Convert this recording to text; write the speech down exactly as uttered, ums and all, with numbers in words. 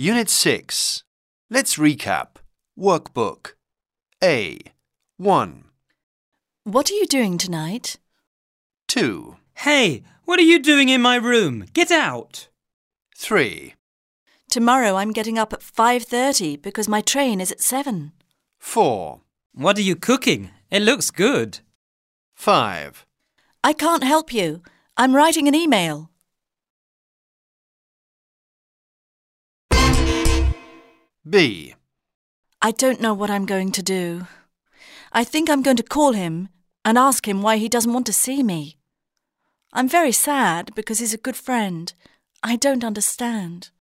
Unit six. Let's recap. Workbook. A. one. What are you doing tonight? two. Hey, what are you doing in my room? Get out! three. Tomorrow I'm getting up at five thirty because my train is at seven. four. What are you cooking? It looks good. five. I can't help you. I'm writing an email. B. I don't know what I'm going to do. I think I'm going to call him and ask him why he doesn't want to see me. I'm very sad because he's a good friend. I don't understand.